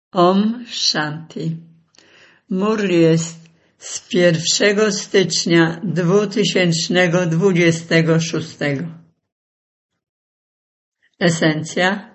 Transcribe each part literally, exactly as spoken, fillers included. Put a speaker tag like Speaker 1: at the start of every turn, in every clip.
Speaker 1: Om Shanti. Murli jest z pierwszego stycznia dwa tysiące dwudziestego szóstego. Esencja.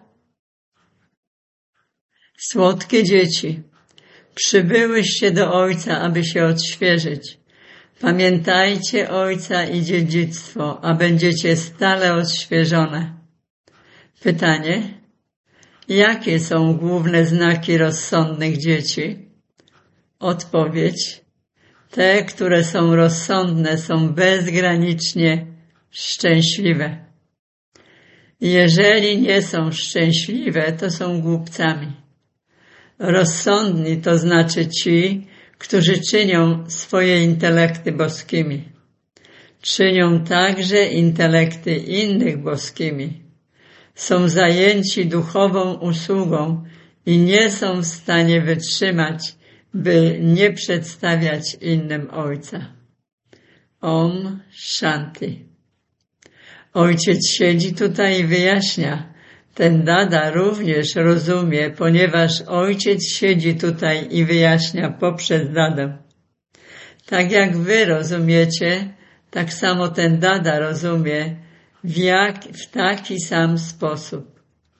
Speaker 1: Słodkie dzieci, przybyłyście do Ojca, aby się odświeżyć. Pamiętajcie Ojca i dziedzictwo, a będziecie stale odświeżone. Pytanie. Jakie są główne znaki rozsądnych dzieci? Odpowiedź. Te, które są rozsądne, są bezgranicznie szczęśliwe. Jeżeli nie są szczęśliwe, to są głupcami. Rozsądni to znaczy ci, którzy czynią swoje intelekty boskimi. Czynią także intelekty innych boskimi. Są zajęci duchową usługą i nie są w stanie wytrzymać, by nie przedstawiać innym Ojca. Om Shanti. Ojciec siedzi tutaj i wyjaśnia. Ten Dada również rozumie, ponieważ Ojciec siedzi tutaj i wyjaśnia poprzez Dadę. Tak jak wy rozumiecie, tak samo ten Dada rozumie w, jak, w taki sam sposób.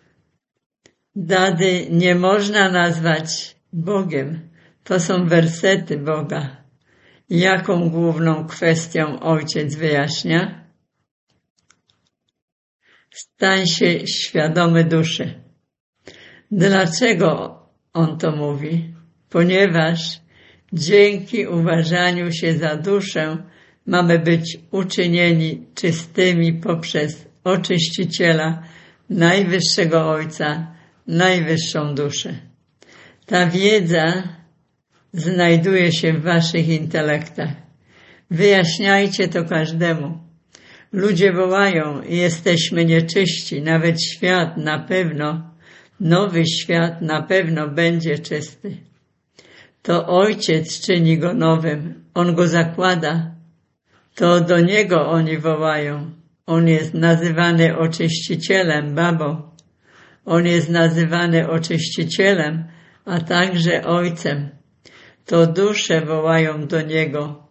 Speaker 1: Dady nie można nazwać Bogiem. To są wersety Boga. Jaką główną kwestią Ojciec wyjaśnia? Stań się świadomy duszy. Dlaczego On to mówi? Ponieważ dzięki uważaniu się za duszę mamy być uczynieni czystymi poprzez Oczyściciela, Najwyższego Ojca, Najwyższą duszę. Ta wiedza znajduje się w waszych intelektach. Wyjaśniajcie to każdemu. Ludzie wołają, jesteśmy nieczyści, nawet świat na pewno, nowy świat na pewno będzie czysty. To Ojciec czyni go nowym, On go zakłada. To do Niego oni wołają. On jest nazywany Oczyścicielem, Babą. On jest nazywany Oczyścicielem, a także Ojcem. To dusze wołają do Niego.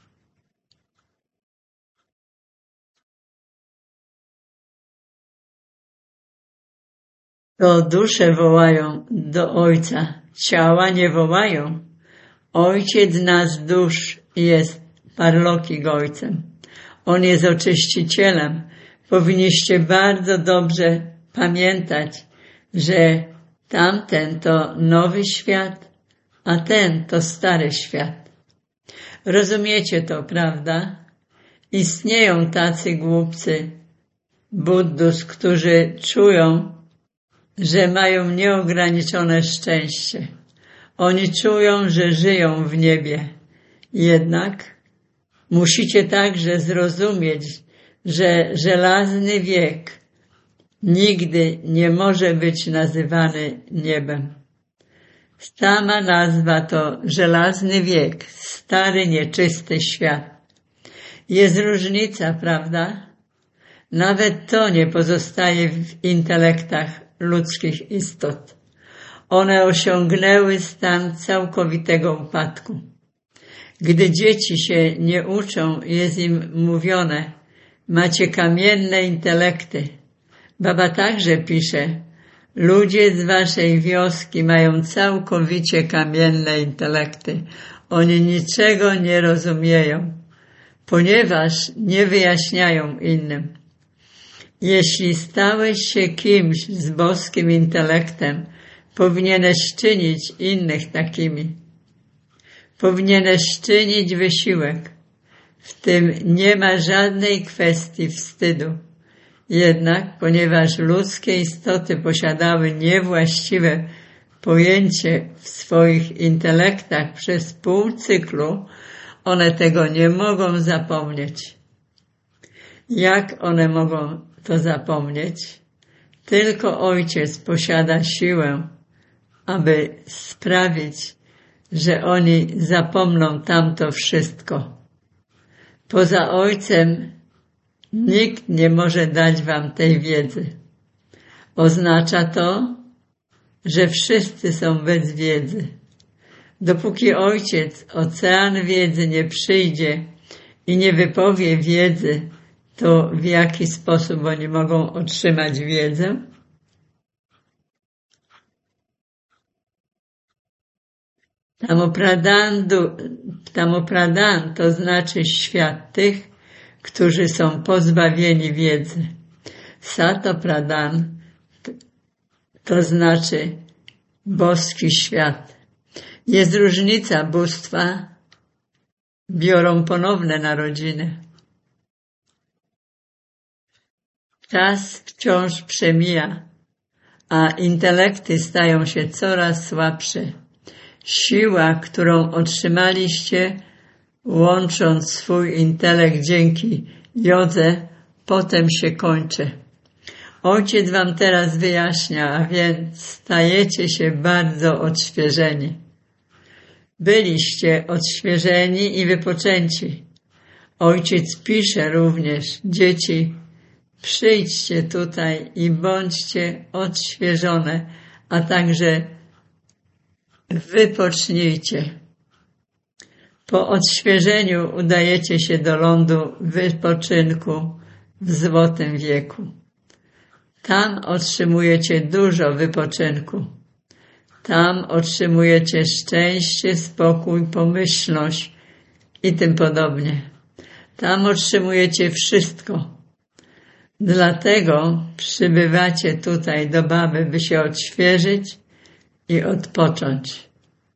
Speaker 1: To dusze wołają do Ojca. Ciała nie wołają. Ojciec nas dusz jest Parlokig Ojcem. On jest Oczyścicielem. Powinniście bardzo dobrze pamiętać, że tamten to nowy świat, a ten to stary świat. Rozumiecie to, prawda? Istnieją tacy głupcy, Buddhus, którzy czują, że mają nieograniczone szczęście. Oni czują, że żyją w niebie. Jednak musicie także zrozumieć, że żelazny wiek nigdy nie może być nazywany niebem. Sama nazwa to żelazny wiek, stary, nieczysty świat. Jest różnica, prawda? Nawet to nie pozostaje w intelektach ludzkich istot. One osiągnęły stan całkowitego upadku. Gdy dzieci się nie uczą, jest im mówione, macie kamienne intelekty. Baba także pisze, ludzie z waszej wioski mają całkowicie kamienne intelekty. Oni niczego nie rozumieją, ponieważ nie wyjaśniają innym. Jeśli stałeś się kimś z boskim intelektem, powinieneś czynić innych takimi. Powinieneś czynić wysiłek. W tym nie ma żadnej kwestii wstydu. Jednak, ponieważ ludzkie istoty posiadały niewłaściwe pojęcie w swoich intelektach przez pół cyklu, one tego nie mogą zapomnieć. Jak one mogą to zapomnieć? Tylko Ojciec posiada siłę, aby sprawić, że oni zapomną tamto wszystko. Poza Ojcem nikt nie może dać wam tej wiedzy. Oznacza to, że wszyscy są bez wiedzy. Dopóki Ojciec, ocean wiedzy, nie przyjdzie i nie wypowie wiedzy, to w jaki sposób oni mogą otrzymać wiedzę? Tamopradan, tamopradan to znaczy świat tych, którzy są pozbawieni wiedzy. Satopradan to znaczy boski świat. Jest różnica, bóstwa biorą ponowne narodziny. Czas wciąż przemija, a intelekty stają się coraz słabsze. Siła, którą otrzymaliście, łącząc swój intelekt dzięki jodze, potem się kończy. Ojciec wam teraz wyjaśnia, a więc stajecie się bardzo odświeżeni. Byliście odświeżeni i wypoczęci. Ojciec pisze również, dzieci, przyjdźcie tutaj i bądźcie odświeżone, a także wypocznijcie. Po odświeżeniu udajecie się do lądu wypoczynku w złotym wieku. Tam otrzymujecie dużo wypoczynku. Tam otrzymujecie szczęście, spokój, pomyślność i tym podobnie. Tam otrzymujecie wszystko. Dlatego przybywacie tutaj do Baby, by się odświeżyć i odpocząć.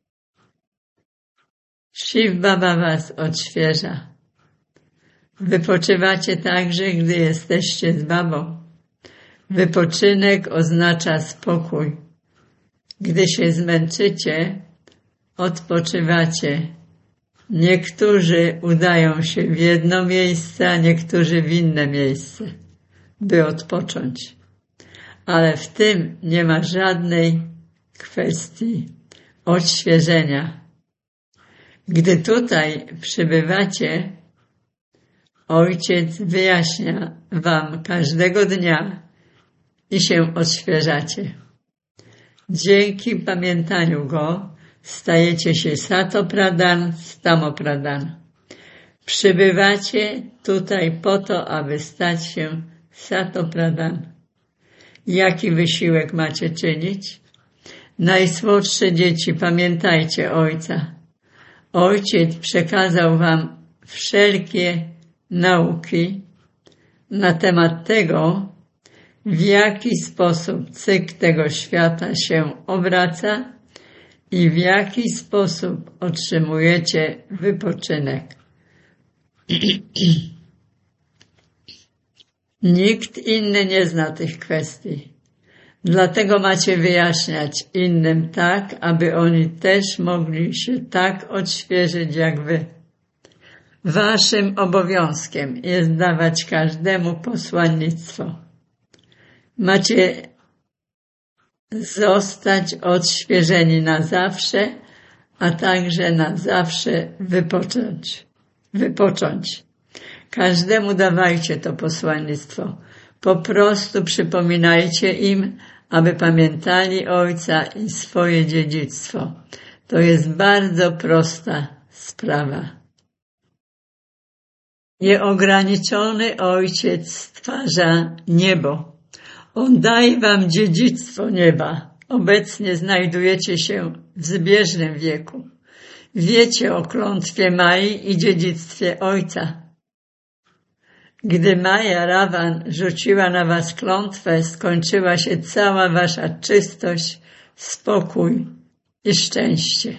Speaker 1: Shiv Baba was odświeża. Wypoczywacie także, gdy jesteście z Babą. Wypoczynek oznacza spokój. Gdy się zmęczycie, odpoczywacie. Niektórzy udają się w jedno miejsce, a niektórzy w inne miejsce, by odpocząć. Ale w tym nie ma żadnej kwestii odświeżenia. Gdy tutaj przybywacie, Ojciec wyjaśnia wam każdego dnia i się odświeżacie. Dzięki pamiętaniu Go stajecie się Satopradan, Tamopradan. Przybywacie tutaj po to, aby stać się Satopradan. Jaki wysiłek macie czynić? Najsłodsze dzieci, pamiętajcie Ojca. Ojciec przekazał wam wszelkie nauki na temat tego, w jaki sposób cykl tego świata się obraca i w jaki sposób otrzymujecie wypoczynek. Nikt inny nie zna tych kwestii. Dlatego macie wyjaśniać innym tak, aby oni też mogli się tak odświeżyć jak wy. Waszym obowiązkiem jest dawać każdemu posłannictwo. Macie zostać odświeżeni na zawsze, a także na zawsze wypocząć. wypocząć. Każdemu dawajcie to posłannictwo. Po prostu przypominajcie im, aby pamiętali Ojca i swoje dziedzictwo. To jest bardzo prosta sprawa. Nieograniczony Ojciec stwarza niebo. On daje wam dziedzictwo nieba. Obecnie znajdujecie się w zbieżnym wieku. Wiecie o klątwie Mai i dziedzictwie Ojca. Gdy Maja Ravan rzuciła na was klątwę, skończyła się cała wasza czystość, spokój i szczęście.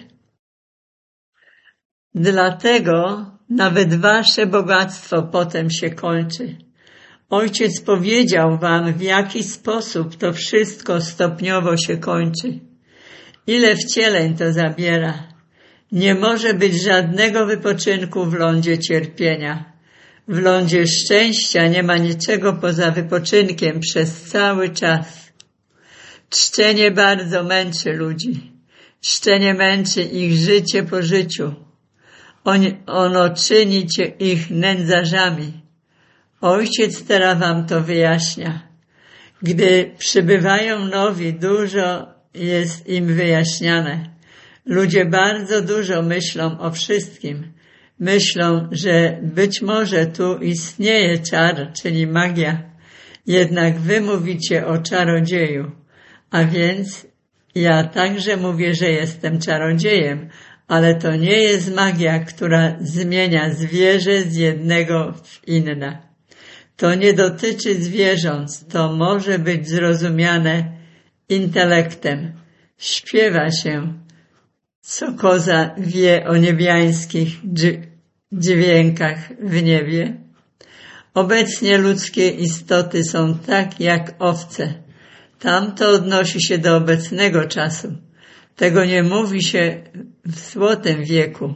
Speaker 1: Dlatego nawet wasze bogactwo potem się kończy. Ojciec powiedział wam, w jaki sposób to wszystko stopniowo się kończy. Ile wcieleń to zabiera. Nie może być żadnego wypoczynku w lądzie cierpienia. W lądzie szczęścia nie ma niczego poza wypoczynkiem przez cały czas. Czczenie bardzo męczy ludzi. Czczenie męczy ich życie po życiu. On, ono czyni ich nędzarzami. Ojciec teraz wam to wyjaśnia. Gdy przybywają nowi, dużo jest im wyjaśniane. Ludzie bardzo dużo myślą o wszystkim. Myślą, że być może tu istnieje czar, czyli magia. Jednak wy mówicie o czarodzieju. A więc ja także mówię, że jestem czarodziejem, ale to nie jest magia, która zmienia zwierzę z jednego w inne. To nie dotyczy zwierząt, to może być zrozumiane intelektem. Śpiewa się, co koza wie o niebiańskich dźwiękach w niebie. Obecnie ludzkie istoty są tak jak owce. Tam to odnosi się do obecnego czasu. Tego nie mówi się w złotym wieku.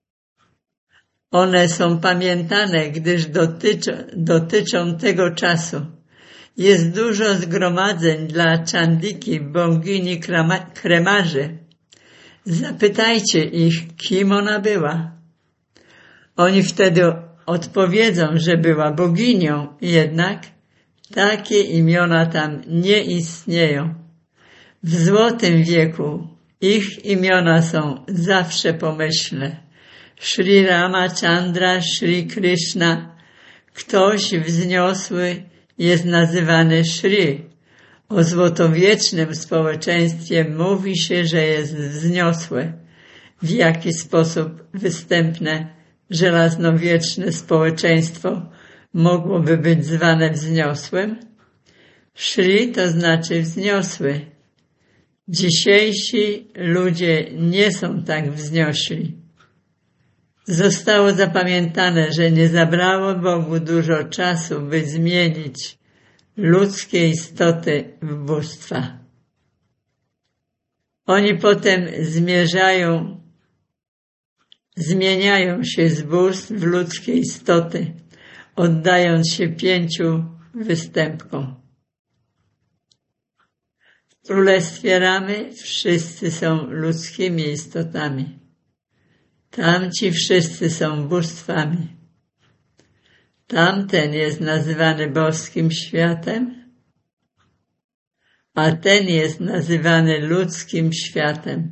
Speaker 1: One są pamiętane, gdyż dotyczą, dotyczą tego czasu. Jest dużo zgromadzeń dla Czandiki, bogini kremarzy. Zapytajcie ich, kim ona była. Oni wtedy odpowiedzą, że była boginią, jednak takie imiona tam nie istnieją. W złotym wieku ich imiona są zawsze pomyślne. Shri Ramachandra, Shri Krishna. Ktoś wzniosły jest nazywany Shri. O złotowiecznym społeczeństwie mówi się, że jest wzniosłe. W jaki sposób występne, żelaznowieczne społeczeństwo mogłoby być zwane wzniosłym? Shri to znaczy wzniosły. Dzisiejsi ludzie nie są tak wzniośli. Zostało zapamiętane, że nie zabrało Bogu dużo czasu, by zmienić ludzkie istoty w bóstwa. Oni potem zmierzają, zmieniają się z bóstw w ludzkie istoty, oddając się pięciu występkom. W Królestwie Ramy wszyscy są ludzkimi istotami. Tamci wszyscy są bóstwami. Tamten jest nazywany boskim światem, a ten jest nazywany ludzkim światem.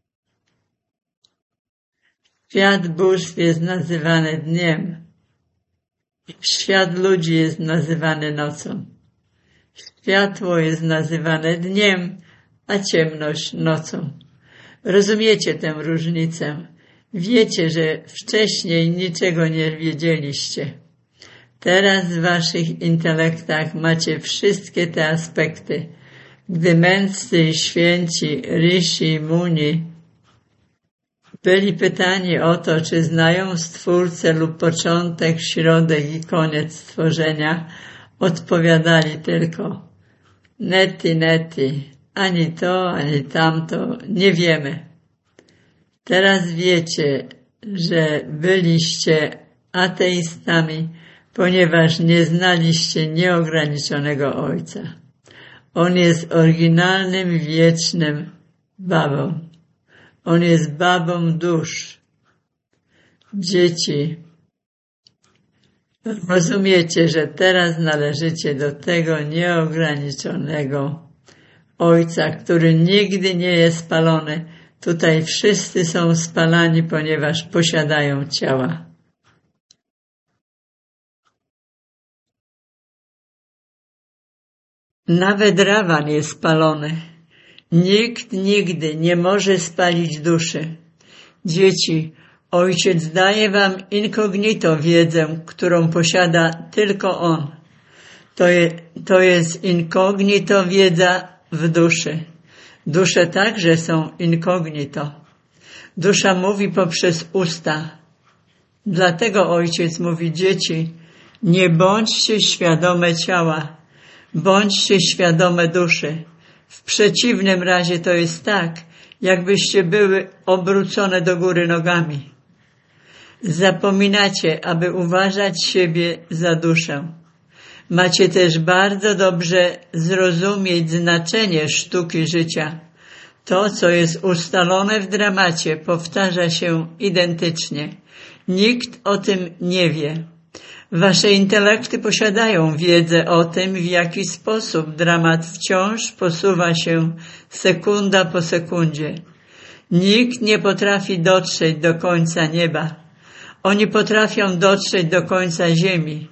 Speaker 1: Świat bóstw jest nazywany dniem. Świat ludzi jest nazywany nocą. Światło jest nazywane dniem, a ciemność nocą. Rozumiecie tę różnicę? Wiecie, że wcześniej niczego nie wiedzieliście. Teraz w waszych intelektach macie wszystkie te aspekty. Gdy mędrcy i święci, rishi i muni byli pytani o to, czy znają Stwórcę lub początek, środek i koniec stworzenia, odpowiadali tylko neti, neti, ani to, ani tamto, nie wiemy. Teraz wiecie, że byliście ateistami, ponieważ nie znaliście nieograniczonego Ojca. On jest oryginalnym, wiecznym babą. On jest babą dusz. Dzieci, rozumiecie, że teraz należycie do tego nieograniczonego Ojca, który nigdy nie jest spalony. Tutaj wszyscy są spalani, ponieważ posiadają ciała. Nawet Rawan jest spalony. Nikt nigdy nie może spalić duszy. Dzieci, Ojciec daje wam incognito wiedzę, którą posiada tylko On. To, je, to jest incognito wiedza w duszy. Dusze także są incognito. Dusza mówi poprzez usta. Dlatego Ojciec mówi, dzieci, nie bądźcie świadome ciała, bądźcie świadome duszy. W przeciwnym razie to jest tak, jakbyście były obrócone do góry nogami. Zapominacie, aby uważać siebie za duszę. Macie też bardzo dobrze zrozumieć znaczenie sztuki życia. To, co jest ustalone w dramacie, powtarza się identycznie. Nikt o tym nie wie. Wasze intelekty posiadają wiedzę o tym, w jaki sposób dramat wciąż posuwa się sekunda po sekundzie. Nikt nie potrafi dotrzeć do końca nieba. Oni potrafią dotrzeć do końca ziemi.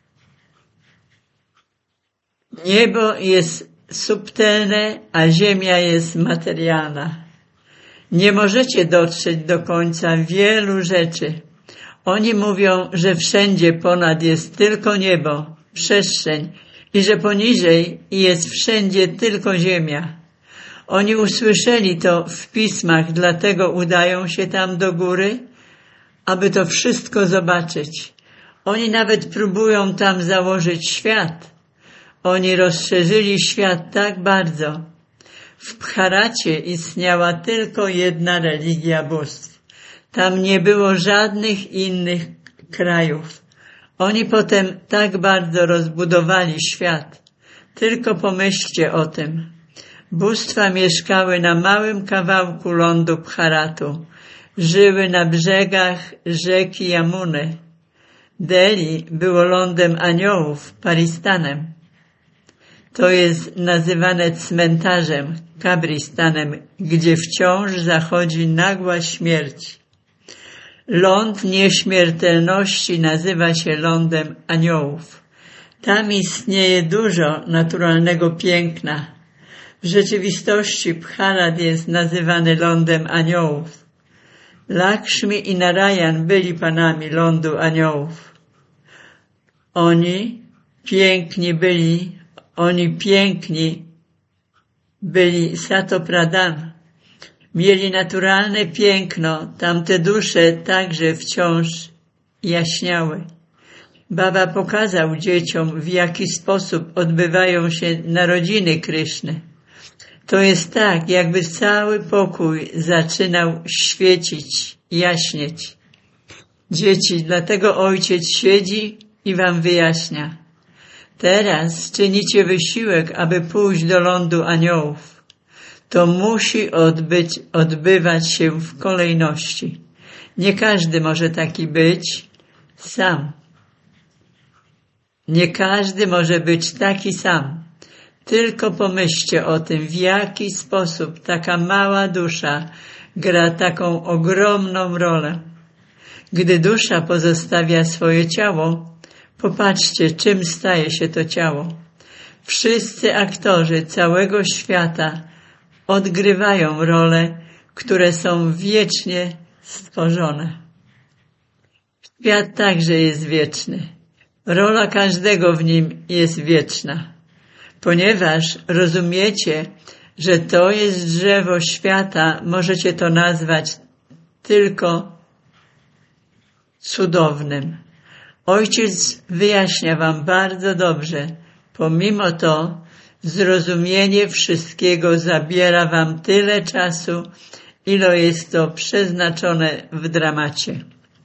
Speaker 1: Niebo jest subtelne, a ziemia jest materialna. Nie możecie dotrzeć do końca wielu rzeczy. Oni mówią, że wszędzie ponad jest tylko niebo, przestrzeń i że poniżej jest wszędzie tylko ziemia. Oni usłyszeli to w pismach, dlatego udają się tam do góry, aby to wszystko zobaczyć. Oni nawet próbują tam założyć świat. Oni rozszerzyli świat tak bardzo. W Bharacie istniała tylko jedna religia bóstw. Tam nie było żadnych innych krajów. Oni potem tak bardzo rozbudowali świat. Tylko pomyślcie o tym. Bóstwa mieszkały na małym kawałku lądu Bharatu. Żyły na brzegach rzeki Jamuny. Delhi było lądem aniołów, Paristanem. To jest nazywane cmentarzem, kabristanem, gdzie wciąż zachodzi nagła śmierć. Ląd nieśmiertelności nazywa się lądem aniołów. Tam istnieje dużo naturalnego piękna. W rzeczywistości Bharat jest nazywany lądem aniołów. Lakshmi i Narayan byli panami lądu aniołów. Oni piękni byli, oni piękni byli Satopradhan. Mieli naturalne piękno, tamte dusze także wciąż jaśniały. Baba pokazał dzieciom, w jaki sposób odbywają się narodziny Kryszny. To jest tak, jakby cały pokój zaczynał świecić, jaśnieć. Dzieci, dlatego ojciec siedzi i wam wyjaśnia. Teraz czynicie wysiłek, aby pójść do lądu aniołów. To musi odbyć, odbywać się w kolejności. Nie każdy może taki być sam. Nie każdy może być taki sam. Tylko pomyślcie o tym, w jaki sposób taka mała dusza gra taką ogromną rolę. Gdy dusza pozostawia swoje ciało, popatrzcie, czym staje się to ciało. Wszyscy aktorzy całego świata odgrywają role, które są wiecznie stworzone. Świat także jest wieczny. Rola każdego w nim jest wieczna. Ponieważ rozumiecie, że to jest drzewo świata, możecie to nazwać tylko cudownym. Ojciec wyjaśnia wam bardzo dobrze. Pomimo to zrozumienie wszystkiego zabiera wam tyle czasu, ile jest to przeznaczone w dramacie.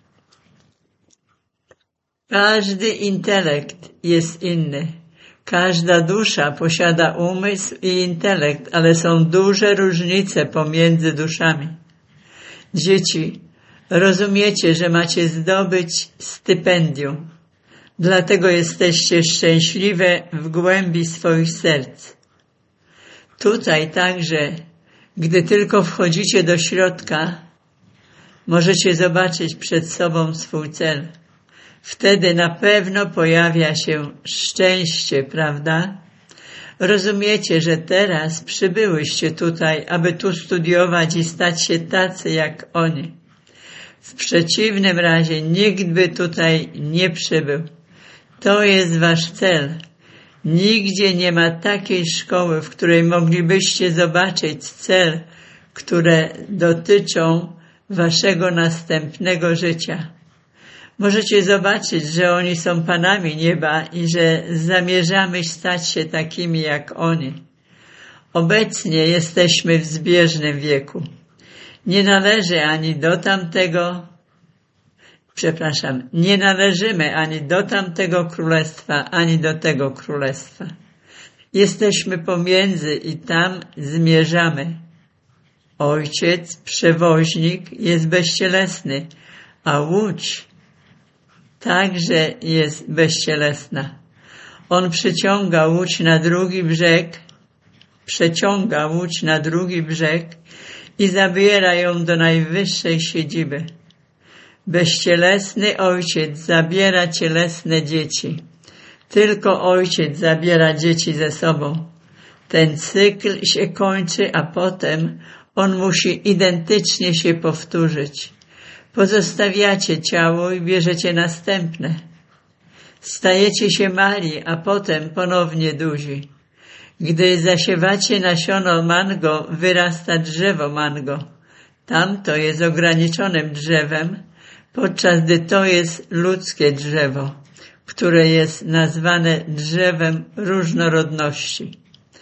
Speaker 1: Każdy intelekt jest inny. Każda dusza posiada umysł i intelekt, ale są duże różnice pomiędzy duszami. Dzieci, rozumiecie, że macie zdobyć stypendium. Dlatego jesteście szczęśliwe w głębi swoich serc. Tutaj także, gdy tylko wchodzicie do środka, możecie zobaczyć przed sobą swój cel. Wtedy na pewno pojawia się szczęście, prawda? Rozumiecie, że teraz przybyłyście tutaj, aby tu studiować i stać się tacy jak oni. W przeciwnym razie nikt by tutaj nie przybył. To jest wasz cel. Nigdzie nie ma takiej szkoły, w której moglibyście zobaczyć cel, które dotyczą waszego następnego życia. Możecie zobaczyć, że oni są panami nieba i że zamierzamy stać się takimi jak oni. Obecnie jesteśmy w zbieżnym wieku. Nie należy ani do tamtego, przepraszam, nie należymy ani do tamtego królestwa, ani do tego królestwa. Jesteśmy pomiędzy i tam zmierzamy. Ojciec, przewoźnik jest bezcielesny, a łódź także jest bezcielesna. On przyciąga łódź na drugi brzeg, przeciąga łódź na drugi brzeg i zabiera ją do najwyższej siedziby. Bezcielesny ojciec zabiera cielesne dzieci. Tylko ojciec zabiera dzieci ze sobą. Ten cykl się kończy, a potem on musi identycznie się powtórzyć. Pozostawiacie ciało i bierzecie następne. Stajecie się mali, a potem ponownie duzi. Gdy zasiewacie nasiono mango, wyrasta drzewo mango. Tamto jest ograniczonym drzewem, podczas gdy to jest ludzkie drzewo, które jest nazwane drzewem różnorodności.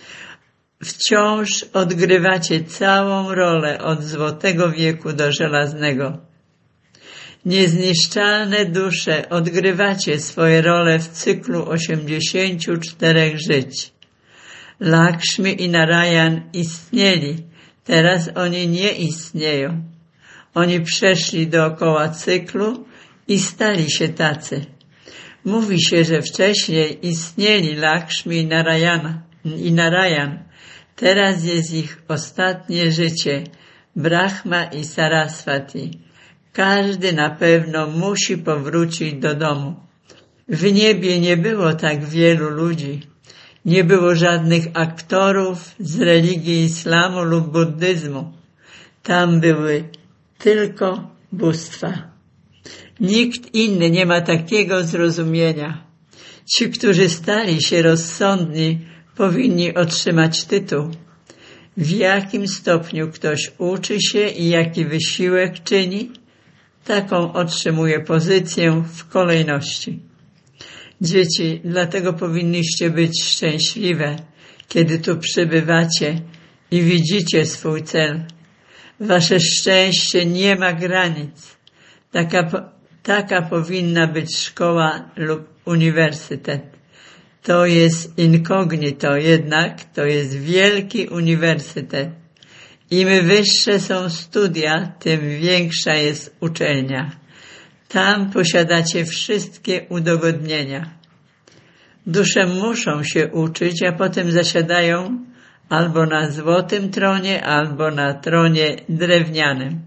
Speaker 1: Wciąż odgrywacie całą rolę od złotego wieku do żelaznego. Niezniszczalne dusze odgrywacie swoje role w cyklu osiemdziesięciu czterech żyć. Lakshmi i Narayan istnieli, teraz oni nie istnieją. Oni przeszli dookoła cyklu i stali się tacy. Mówi się, że wcześniej istnieli Lakshmi i Narayana, i Narayan. Teraz jest ich ostatnie życie, Brahma i Saraswati. Każdy na pewno musi powrócić do domu. W niebie nie było tak wielu ludzi. Nie było żadnych aktorów z religii islamu lub buddyzmu. Tam były tylko bóstwa. Nikt inny nie ma takiego zrozumienia. Ci, którzy stali się rozsądni, powinni otrzymać tytuł. W jakim stopniu ktoś uczy się i jaki wysiłek czyni, taką otrzymuje pozycję w kolejności. Dzieci, dlatego powinniście być szczęśliwe, kiedy tu przybywacie i widzicie swój cel. Wasze szczęście nie ma granic. Taka, taka powinna być szkoła lub uniwersytet. To jest incognito, jednak to jest wielki uniwersytet. Im wyższe są studia, tym większa jest uczelnia. Tam posiadacie wszystkie udogodnienia. Dusze muszą się uczyć, a potem zasiadają albo na złotym tronie, albo na tronie drewnianym.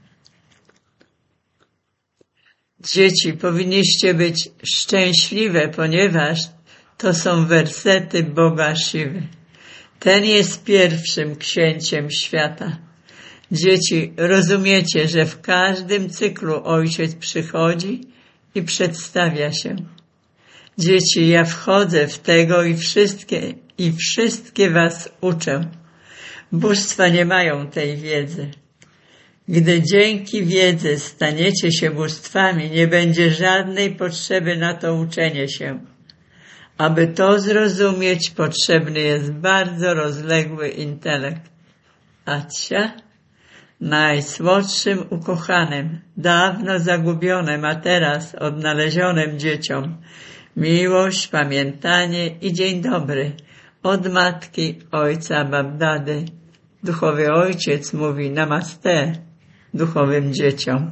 Speaker 1: Dzieci, powinniście być szczęśliwe, ponieważ to są wersety Boga Siwy. Ten jest pierwszym księciem świata. Dzieci, rozumiecie, że w każdym cyklu Ojciec przychodzi i przedstawia się. Dzieci, ja wchodzę w tego i wszystkie, i wszystkie was uczę. Bóstwa nie mają tej wiedzy. Gdy dzięki wiedzy staniecie się bóstwami, nie będzie żadnej potrzeby na to uczenie się. Aby to zrozumieć, potrzebny jest bardzo rozległy intelekt. Acia, najsłodszym ukochanym, dawno zagubionym, a teraz odnalezionym dzieciom, miłość, pamiętanie i dzień dobry od matki, ojca, babdady. Duchowy ojciec mówi namaste duchowym dzieciom.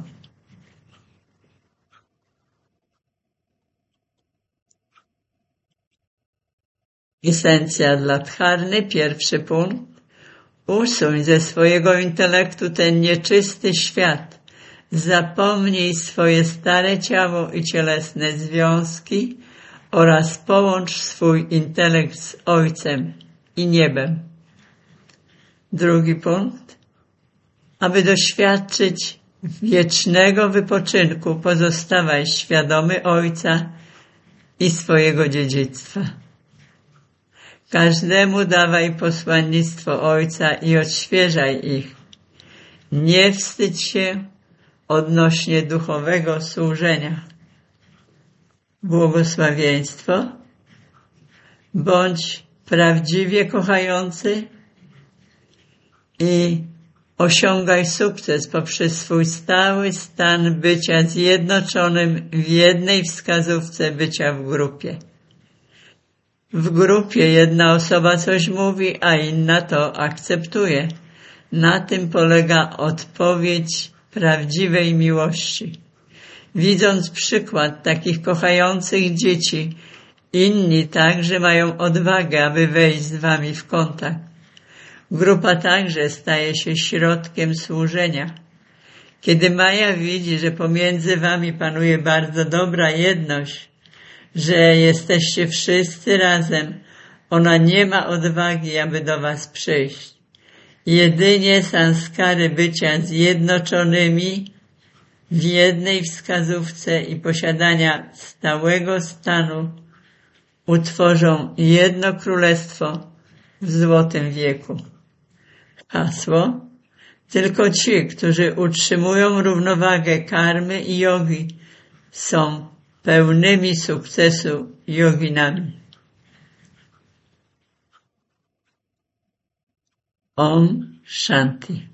Speaker 1: Esencja dla Dharny, pierwszy punkt. Usuń ze swojego intelektu ten nieczysty świat. Zapomnij swoje stare ciało i cielesne związki oraz połącz swój intelekt z Ojcem i niebem. Drugi punkt. Aby doświadczyć wiecznego wypoczynku, pozostawaj świadomy Ojca i swojego dziedzictwa. Każdemu dawaj posłannictwo Ojca i odświeżaj ich. Nie wstydź się odnośnie duchowego służenia. Błogosławieństwo. Bądź prawdziwie kochający i osiągaj sukces poprzez swój stały stan bycia zjednoczonym w jednej wskazówce bycia w grupie. W grupie jedna osoba coś mówi, a inna to akceptuje. Na tym polega odpowiedź prawdziwej miłości. Widząc przykład takich kochających dzieci, inni także mają odwagę, aby wejść z wami w kontakt. Grupa także staje się środkiem służenia. Kiedy Maja widzi, że pomiędzy wami panuje bardzo dobra jedność, że jesteście wszyscy razem, ona nie ma odwagi, aby do was przyjść. Jedynie sanskary bycia zjednoczonymi w jednej wskazówce i posiadania stałego stanu utworzą jedno królestwo w złotym wieku. Hasło: tylko ci, którzy utrzymują równowagę karmy i jogi, są pełnymi sukcesu joginami. Om Shanti.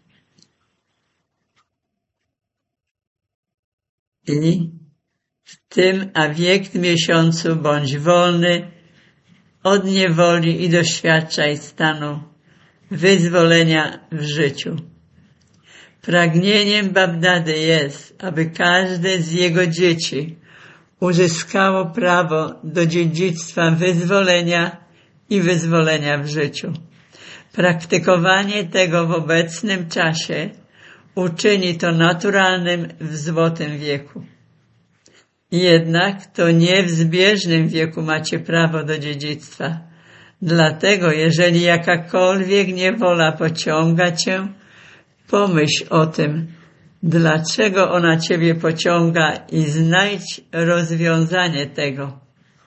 Speaker 1: I w tym awiekt miesiącu bądź wolny od niewoli i doświadczaj stanu wyzwolenia w życiu. Pragnieniem Babdady jest, aby każde z jego dzieci uzyskało prawo do dziedzictwa wyzwolenia i wyzwolenia w życiu. Praktykowanie tego w obecnym czasie uczyni to naturalnym w złotym wieku. Jednak to nie w zbieżnym wieku macie prawo do dziedzictwa. Dlatego, jeżeli jakakolwiek niewola pociąga cię, pomyśl o tym, dlaczego ona ciebie pociąga i znajdź rozwiązanie tego.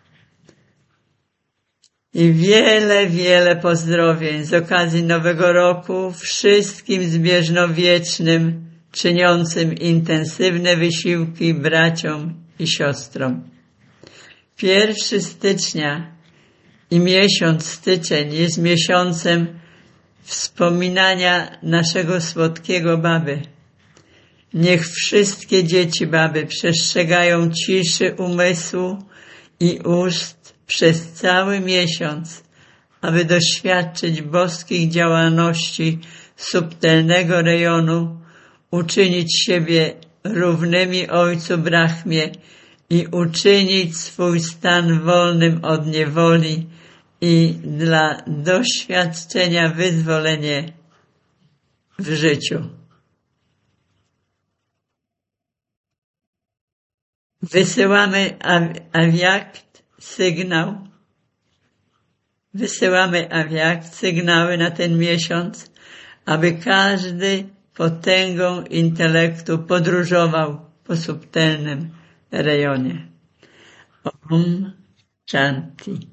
Speaker 1: I wiele, wiele pozdrowień z okazji Nowego Roku wszystkim zbieżnowiecznym, czyniącym intensywne wysiłki braciom i siostrom. Pierwszy stycznia i miesiąc styczeń jest miesiącem wspominania naszego słodkiego Baby. Niech wszystkie dzieci Baby przestrzegają ciszy umysłu i ust przez cały miesiąc, aby doświadczyć boskich działalności subtelnego rejonu, uczynić siebie równymi Ojcu Brahmie i uczynić swój stan wolnym od niewoli i dla doświadczenia wyzwolenia w życiu. Wysyłamy awiakt, sygnał, wysyłamy awiakt, sygnały na ten miesiąc, aby każdy potęgą intelektu podróżował po subtelnym rejonie. Om Shanti.